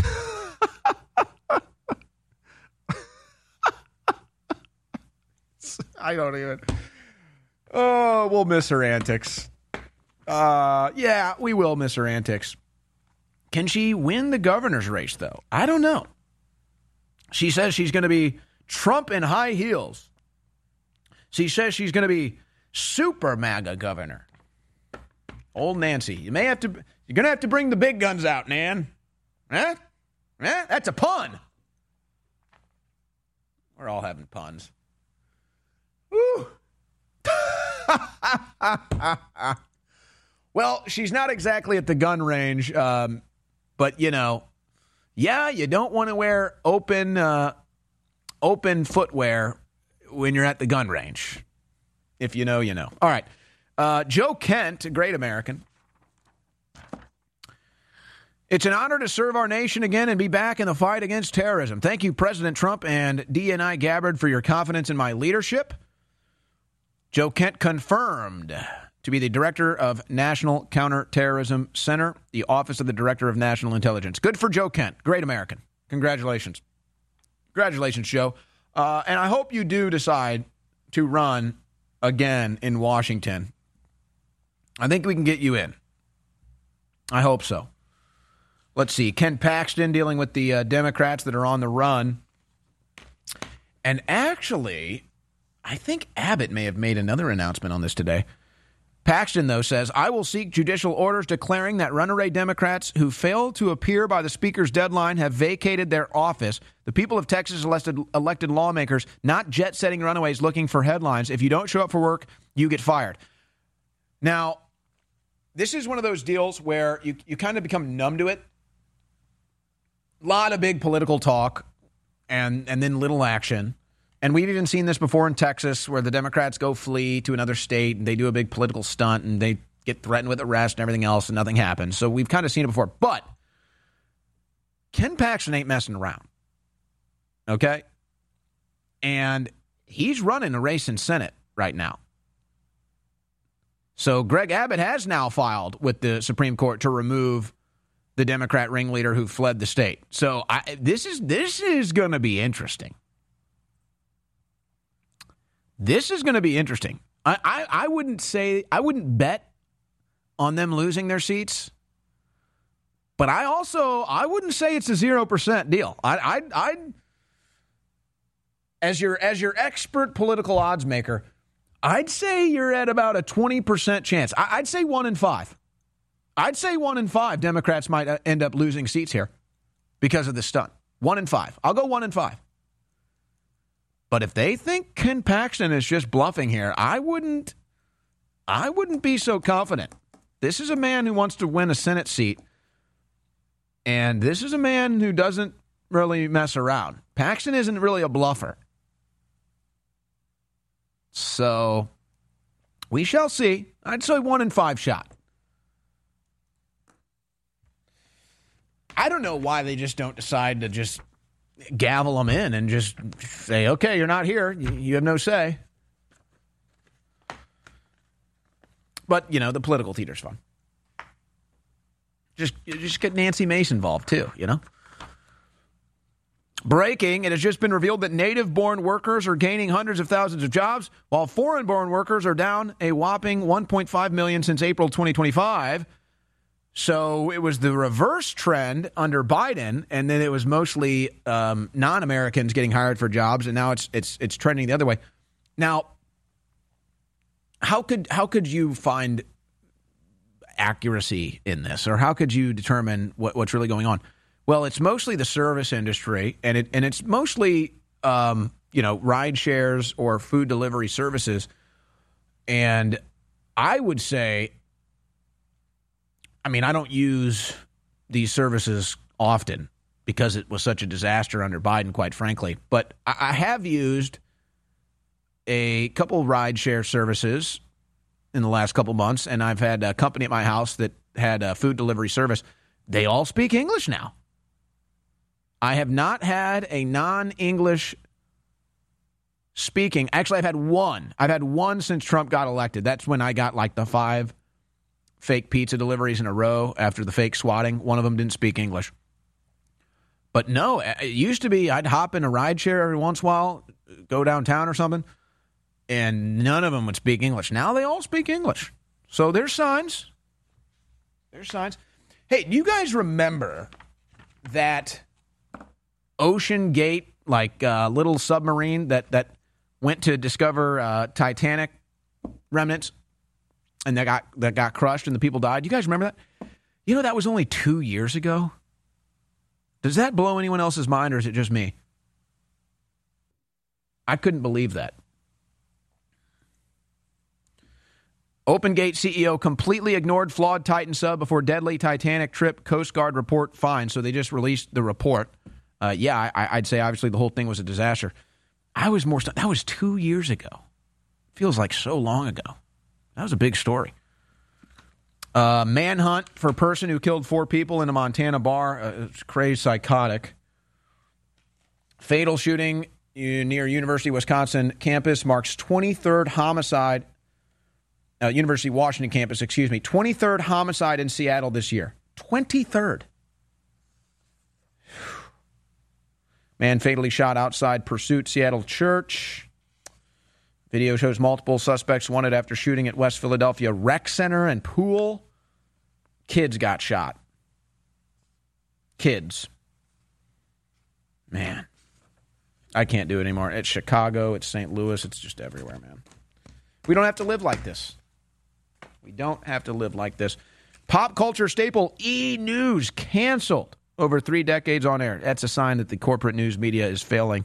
I don't even. Oh, we'll miss her antics. Yeah, we will miss her antics. Can she win the governor's race, though? I don't know. She says she's going to be Trump in high heels. She says she's going to be super MAGA governor. Old Nancy, you're going to have to bring the big guns out, Nan. Huh? That's a pun. We're all having puns. Woo. Well, she's not exactly at the gun range, but you don't want to wear open footwear when you're at the gun range. If you know, you know. All right, Joe Kent, a great American. It's an honor to serve our nation again and be back in the fight against terrorism. Thank you, President Trump and DNI Gabbard, for your confidence in my leadership. Joe Kent confirmed to be the director of National Counterterrorism Center, the Office of the Director of National Intelligence. Good for Joe Kent. Great American. Congratulations. Congratulations, Joe. And I hope you do decide to run again in Washington. I think we can get you in. I hope so. Let's see. Ken Paxton dealing with the Democrats that are on the run. And actually, I think Abbott may have made another announcement on this today. Paxton, though, says, I will seek judicial orders declaring that runaway Democrats who failed to appear by the Speaker's deadline have vacated their office. The people of Texas elected lawmakers, not jet-setting runaways looking for headlines. If you don't show up for work, you get fired. Now, this is one of those deals where you kind of become numb to it. A lot of big political talk and then little action. And we've even seen this before in Texas where the Democrats go flee to another state and they do a big political stunt and they get threatened with arrest and everything else and nothing happens. So we've kind of seen it before. But Ken Paxton ain't messing around. Okay? And he's running a race in Senate right now. So Greg Abbott has now filed with the Supreme Court to remove the Democrat ringleader who fled the state. So this is going to be interesting. This is going to be interesting. I wouldn't bet on them losing their seats, but I wouldn't say it's a 0% deal. As your expert political odds maker, I'd say you're at about a 20% chance. I'd say 1 in 5. I'd say 1 in 5 Democrats might end up losing seats here because of this stunt. 1 in 5. I'll go 1 in 5. But if they think Ken Paxton is just bluffing here, I wouldn't be so confident. This is a man who wants to win a Senate seat, and this is a man who doesn't really mess around. Paxton isn't really a bluffer. So we shall see. I'd say 1 in 5 shot. I don't know why they just don't decide to just gavel them in and just say, okay, you're not here. You have no say. But, you know, the political theater's fun. Just get Nancy Mace involved, too, you know. Breaking, it has just been revealed that native-born workers are gaining hundreds of thousands of jobs, while foreign-born workers are down a whopping 1.5 million since April 2025. So it was the reverse trend under Biden, and then it was mostly non-Americans getting hired for jobs, and now it's trending the other way. Now, how could you find accuracy in this, or how could you determine what's really going on? Well, it's mostly the service industry, and it's mostly ride shares or food delivery services, and I would say, I mean, I don't use these services often because it was such a disaster under Biden, quite frankly. But I have used a couple rideshare services in the last couple months, and I've had a company at my house that had a food delivery service. They all speak English now. I have not had a non-English speaking. Actually, I've had one. I've had one since Trump got elected. That's when I got like the 5 fake pizza deliveries in a row after the fake swatting. One of them didn't speak English. But no, it used to be I'd hop in a rideshare every once in a while, go downtown or something, and none of them would speak English. Now they all speak English. So there's signs. There's signs. Hey, do you guys remember that Ocean Gate, like little submarine that went to discover Titanic remnants? And that got crushed and the people died. Do you guys remember that? You know, that was only 2 years ago. Does that blow anyone else's mind, or is it just me? I couldn't believe that. OpenGate CEO completely ignored flawed Titan sub before deadly Titanic trip. Coast Guard report finds. So they just released the report. I'd say obviously the whole thing was a disaster. I was more stunned. That was 2 years ago. Feels like so long ago. That was a big story. Manhunt for a person who killed 4 people in a Montana bar. It's crazy, psychotic. Fatal shooting near University of Wisconsin campus marks 23rd homicide. University of Washington campus, 23rd homicide in Seattle this year. 23rd. Man fatally shot outside Pursuit Seattle Church. Video shows multiple suspects wanted after shooting at West Philadelphia Rec Center and pool. Kids got shot. Kids. Man. I can't do it anymore. It's Chicago. It's St. Louis. It's just everywhere, man. We don't have to live like this. We don't have to live like this. Pop culture staple E! News canceled over 3 decades on air. That's a sign that the corporate news media is failing.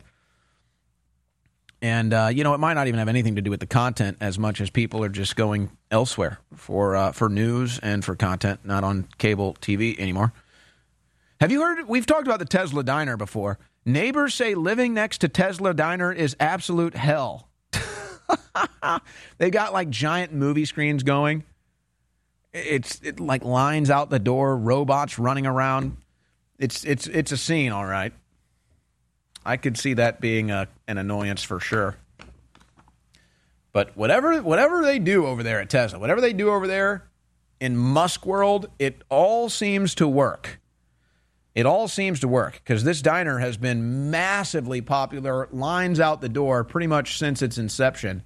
And, it might not even have anything to do with the content as much as people are just going elsewhere for news and for content, not on cable TV anymore. Have you heard? We've talked about the Tesla Diner before. Neighbors say living next to Tesla Diner is absolute hell. They got like giant movie screens going. It like lines out the door, robots running around. It's a scene, all right. I could see that being an annoyance for sure. But whatever they do over there at Tesla, whatever they do over there in Musk world, it all seems to work. It all seems to work because this diner has been massively popular, lines out the door pretty much since its inception.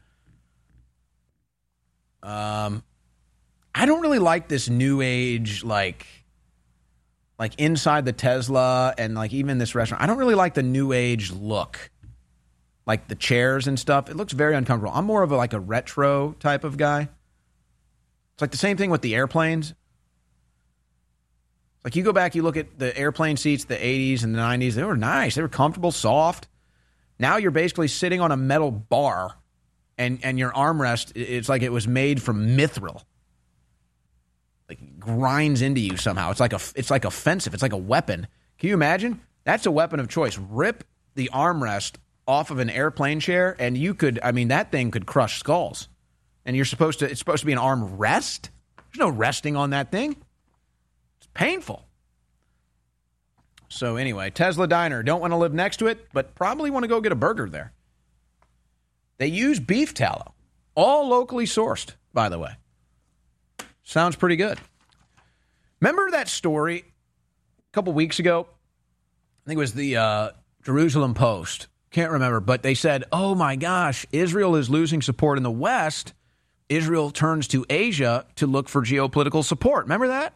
I don't really like this new age, like inside the Tesla and like even this restaurant. I don't really like the new age look, like the chairs and stuff. It looks very uncomfortable. I'm more of a retro type of guy. It's like the same thing with the airplanes. Like you go back, you look at the airplane seats, the 80s and the 90s. They were nice. They were comfortable, soft. Now you're basically sitting on a metal bar, and your armrest, it's like it was made from mithril. Like it grinds into you somehow. It's like offensive. It's like a weapon. Can you imagine? That's a weapon of choice. Rip the armrest off of an airplane chair, and that thing could crush skulls. And it's supposed to be an arm rest? There's no resting on that thing. It's painful. So anyway, Tesla Diner. Don't want to live next to it, but probably want to go get a burger there. They use beef tallow. All locally sourced, by the way. Sounds pretty good. Remember that story a couple weeks ago? I think it was the Jerusalem Post. Can't remember, but they said, oh my gosh, Israel is losing support in the West. Israel turns to Asia to look for geopolitical support. Remember that?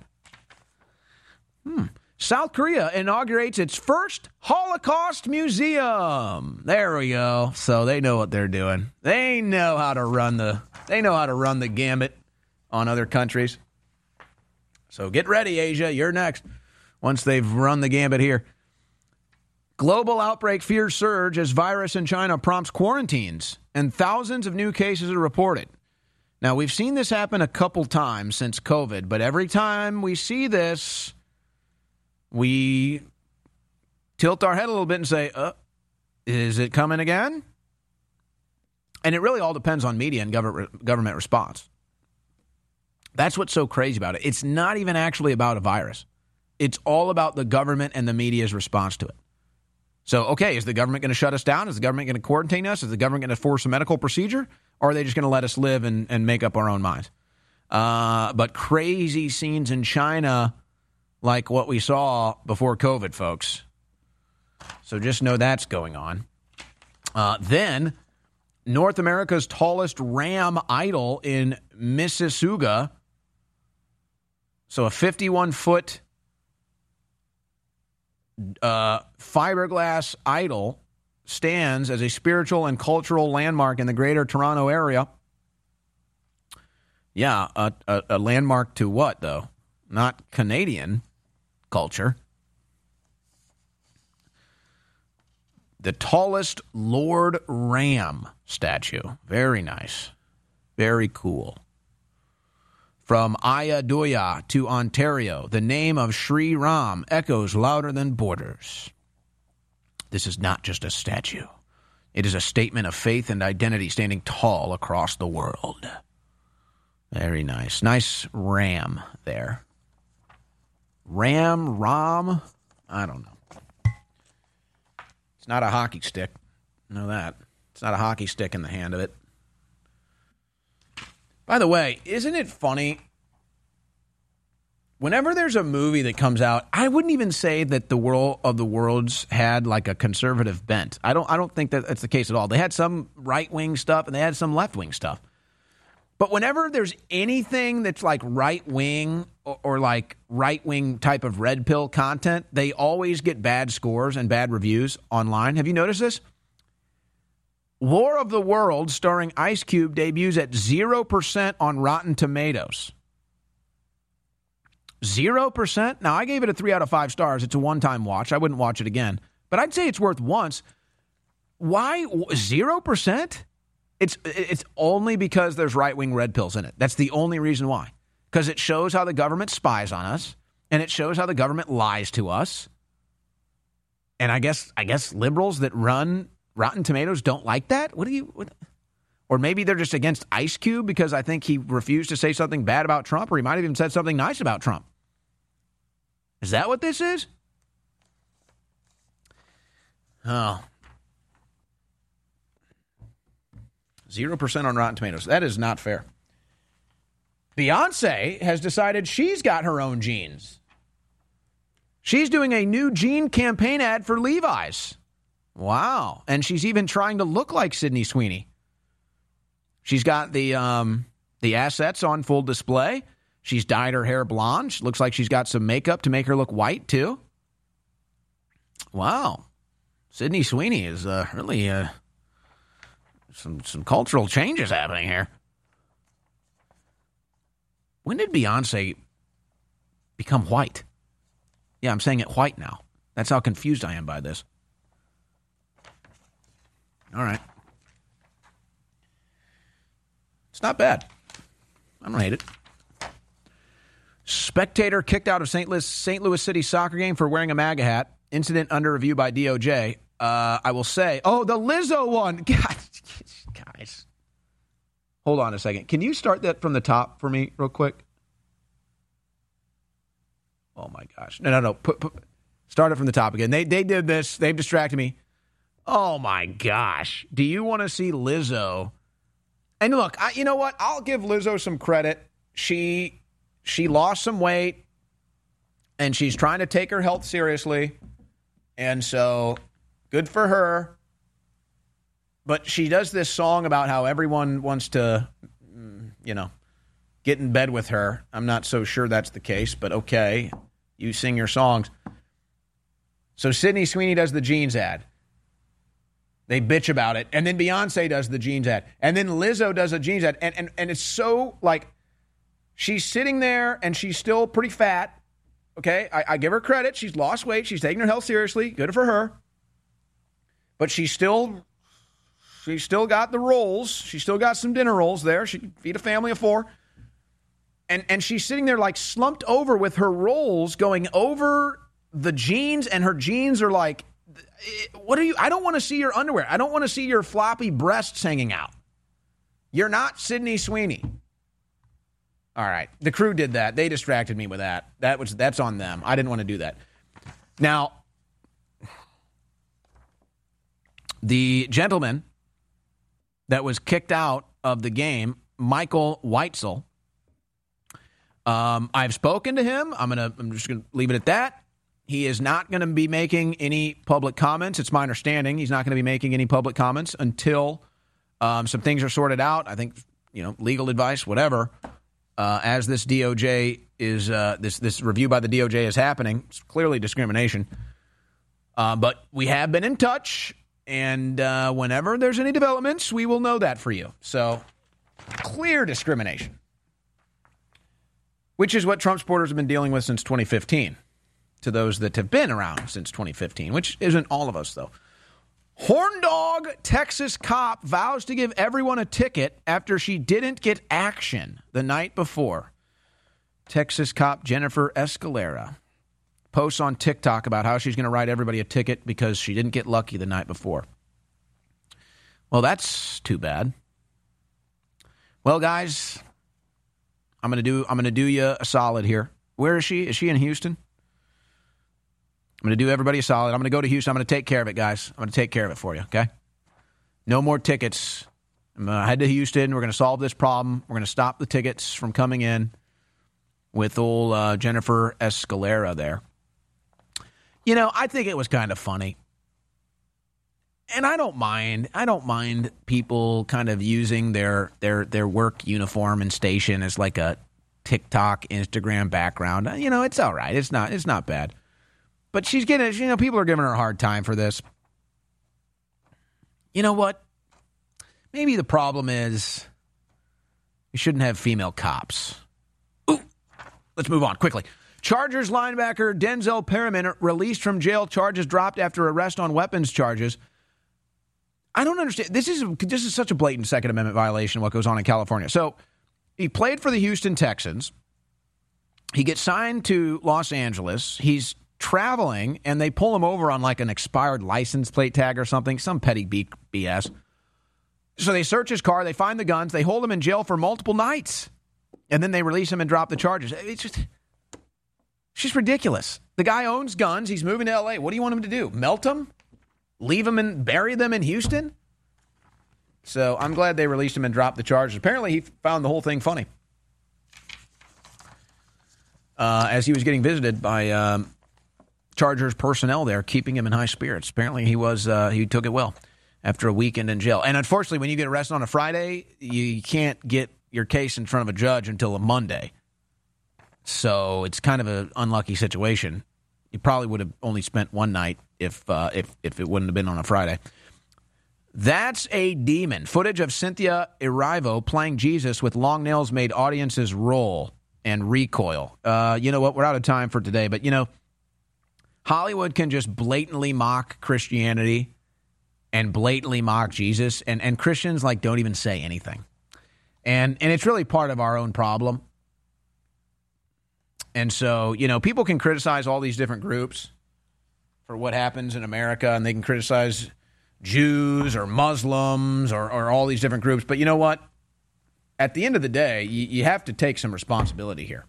South Korea inaugurates its first Holocaust museum. There we go. So they know what they're doing. They know how to run the gambit on other countries. So get ready, Asia. You're next. Once they've run the gambit here. Global outbreak fears surge as virus in China prompts quarantines, and thousands of new cases are reported. Now, we've seen this happen a couple times since COVID, but every time we see this, we tilt our head a little bit and say, is it coming again? And it really all depends on media and government response. That's what's so crazy about it. It's not even actually about a virus. It's all about the government and the media's response to it. So, okay, is the government going to shut us down? Is the government going to quarantine us? Is the government going to force a medical procedure? Or are they just going to let us live and make up our own minds? But crazy scenes in China like what we saw before COVID, folks. So just know that's going on. Then, North America's tallest ram idol in Mississauga. So a 51-foot fiberglass idol stands as a spiritual and cultural landmark in the greater Toronto area. Yeah, a landmark to what, though? Not Canadian culture. The tallest Lord Ram statue. Very nice. Very cool. From Ayodhya to Ontario, the name of Sri Ram echoes louder than borders. This is not just a statue. It is a statement of faith and identity standing tall across the world. Very nice. Nice ram there. Ram? I don't know. It's not a hockey stick. Know that. It's not a hockey stick in the hand of it. By the way, isn't it funny whenever there's a movie that comes out, I wouldn't even say that The World of the Worlds had like a conservative bent. I don't think that that's the case at all. They had some right-wing stuff and they had some left-wing stuff. But whenever there's anything that's like right-wing or like right-wing type of red pill content, they always get bad scores and bad reviews online. Have you noticed this? War of the Worlds starring Ice Cube debuts at 0% on Rotten Tomatoes. 0%? Now, I gave it a 3 out of 5 stars. It's a one-time watch. I wouldn't watch it again. But I'd say it's worth once. Why 0%? It's only because there's right-wing red pills in it. That's the only reason why. Because it shows how the government spies on us, and it shows how the government lies to us. And I guess liberals that run Rotten Tomatoes don't like that? Or maybe they're just against Ice Cube because I think he refused to say something bad about Trump, or he might have even said something nice about Trump. Is that what this is? Oh. 0% on Rotten Tomatoes. That is not fair. Beyonce has decided she's got her own jeans. She's doing a new jean campaign ad for Levi's. Wow. And she's even trying to look like Sydney Sweeney. She's got the assets on full display. She's dyed her hair blonde. She looks like she's got some makeup to make her look white, too. Wow. Sydney Sweeney is really some cultural changes happening here. When did Beyonce become white? Yeah, I'm saying it white now. That's how confused I am by this. All right. It's not bad. I don't hate it. Spectator kicked out of St. Louis City soccer game for wearing a MAGA hat. Incident under review by DOJ. I will say, the Lizzo one. God, guys. Hold on a second. Can you start that from the top for me real quick? Oh, my gosh. No. Start it from the top again. They did this. They've distracted me. Oh, my gosh. Do you want to see Lizzo? And look, you know what? I'll give Lizzo some credit. She lost some weight, and she's trying to take her health seriously. And so, good for her. But she does this song about how everyone wants to, get in bed with her. I'm not so sure that's the case, but okay. You sing your songs. So Sydney Sweeney does the jeans ad. They bitch about it. And then Beyonce does the jeans ad. And then Lizzo does a jeans ad. And it's so, like, she's sitting there and she's still pretty fat. Okay? I give her credit. She's lost weight. She's taking her health seriously. Good for her. But she's still got the rolls. She's still got some dinner rolls there. She can feed a family of 4. And she's sitting there, like, slumped over with her rolls going over the jeans. And her jeans are like, I don't want to see your underwear. I don't want to see your floppy breasts hanging out. You're not Sydney Sweeney. All right. The crew did that. They distracted me with that. That's on them. I didn't want to do that. Now, the gentleman that was kicked out of the game, Michael Weitzel, I've spoken to him. I'm just going to leave it at that. He is not going to be making any public comments. It's my understanding he's not going to be making any public comments until some things are sorted out. I think, legal advice, whatever. As this DOJ is this review by the DOJ is happening, it's clearly discrimination. But we have been in touch, and whenever there's any developments, we will know that for you. So clear discrimination, which is what Trump supporters have been dealing with since 2015. To those that have been around since 2015, which isn't all of us, though. Horn dog Texas cop vows to give everyone a ticket after she didn't get action the night before. Texas cop Jennifer Escalera posts on TikTok about how she's going to write everybody a ticket because she didn't get lucky the night before. Well, that's too bad. Well, guys, I'm going to do you a solid here. Where is she? Is she in Houston? I'm going to do everybody a solid. I'm going to go to Houston. I'm going to take care of it, guys. I'm going to take care of it for you, okay? No more tickets. I'm going to head to Houston. We're going to solve this problem. We're going to stop the tickets from coming in. with old Jennifer Escalera there. You know, I think it was kind of funny. And I don't mind people kind of using their work uniform and station as like a TikTok, Instagram background. You know, it's all right. It's not bad. But she's getting, you know, people are giving her a hard time for this. You know what? Maybe the problem is you shouldn't have female cops. Ooh. Let's move on quickly. Chargers linebacker Denzel Perryman released from jail, charges dropped after arrest on weapons charges. I don't understand. This is such a blatant Second Amendment violation, what goes on in California. So he played for the Houston Texans. He gets signed to Los Angeles. He's traveling, and they pull him over on like an expired license plate tag or something, some petty BS. So they search his car. They find the guns. They hold him in jail for multiple nights. And then they release him and drop the charges. It's just ridiculous. The guy owns guns. He's moving to L.A. What do you want him to do? Melt them? Leave them and bury them in Houston? So I'm glad they released him and dropped the charges. Apparently he found the whole thing funny. As he was getting visited by Chargers personnel there, keeping him in high spirits. Apparently he took it well after a weekend in jail. And unfortunately, when you get arrested on a Friday, you can't get your case in front of a judge until a Monday. So it's kind of an unlucky situation. You probably would have only spent one night if it wouldn't have been on a Friday. That's a demon. Footage of Cynthia Erivo playing Jesus with long nails made audiences roll and recoil. You know what? We're out of time for today, but, you know, Hollywood can just blatantly mock Christianity and blatantly mock Jesus, and Christians, like, don't even say anything. And it's really part of our own problem. And so, you know, people can criticize all these different groups for what happens in America, and they can criticize Jews or Muslims or all these different groups. But you know what? At the end of the day, you have to take some responsibility here.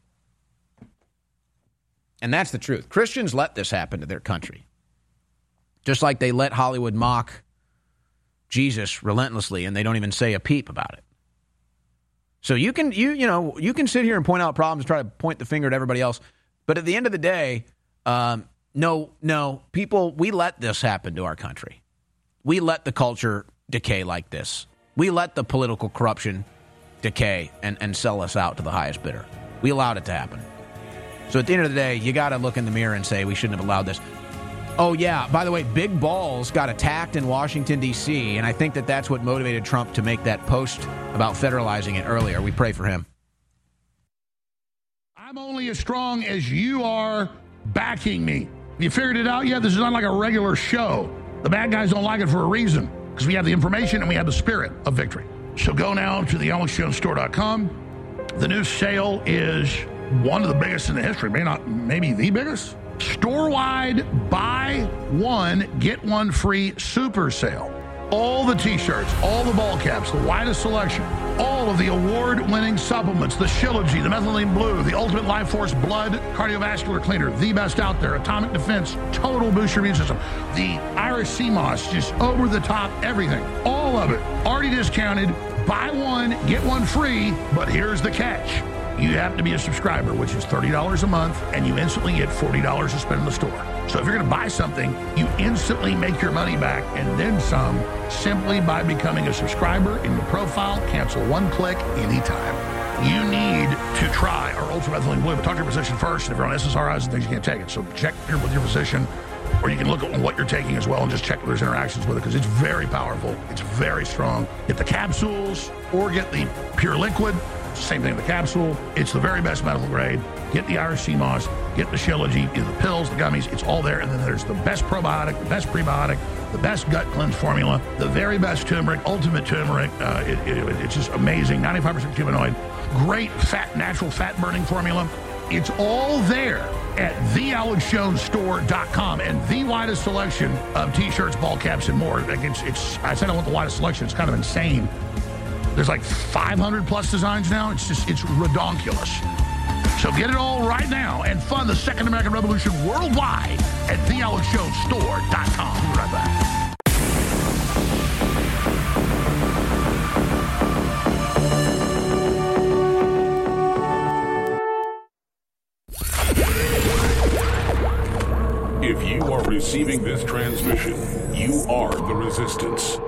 And that's the truth. Christians let this happen to their country. Just like they let Hollywood mock Jesus relentlessly, and they don't even say a peep about it. So you can sit here and point out problems, try to point the finger at everybody else, but at the end of the day, no, people, we let this happen to our country. We let the culture decay like this. We let the political corruption decay and sell us out to the highest bidder. We allowed it to happen. So at the end of the day, you got to look in the mirror and say we shouldn't have allowed this. Oh, yeah, by the way, Big Balls got attacked in Washington, D.C., and I think that's what motivated Trump to make that post about federalizing it earlier. We pray for him. I'm only as strong as you are backing me. You figured it out yet? This is not like a regular show. The bad guys don't like it for a reason, because we have the information and we have the spirit of victory. So go now to the AlexJonesStore.com. The new sale is one of the biggest in the history, maybe the biggest. Store-wide buy one, get one free super sale. All the t-shirts, all the ball caps, the widest selection, all of the award-winning supplements, the Shilajit, the Methylene Blue, the Ultimate Life Force Blood Cardiovascular Cleaner, the best out there, Atomic Defense, total boost your immune system, the Irish Sea Moss, just over the top, everything. All of it already discounted. Buy one, get one free, but here's the catch. You have to be a subscriber, which is $30 a month, and you instantly get $40 to spend in the store. So if you're going to buy something, you instantly make your money back and then some simply by becoming a subscriber in your profile. Cancel one click anytime. You need to try our Ultra Methylene Blue, but talk to your physician first. And if you're on SSRIs and things, you can't take it. So check with your physician, or you can look at what you're taking as well and just check if there's interactions with it, because it's very powerful. It's very strong. Get the capsules or get the pure liquid. Same thing with the capsule. It's the very best medical grade. Get the Irish Sea Moss, get the Shilajit, the pills, the gummies. It's all there. And then there's the best probiotic, the best prebiotic, the best gut cleanse formula, the very best turmeric, ultimate turmeric. It's just amazing. 95% humanoid. Great natural fat burning formula. It's all there at thealexjonesstore.com, and the widest selection of t-shirts, ball caps, and more. I said I want the widest selection. It's kind of insane. There's like 500 plus designs now. It's redonkulous. So get it all right now and fund the Second American Revolution worldwide at thealexjonesstore.com. We'll be right back. receiving this transmission, you are the resistance.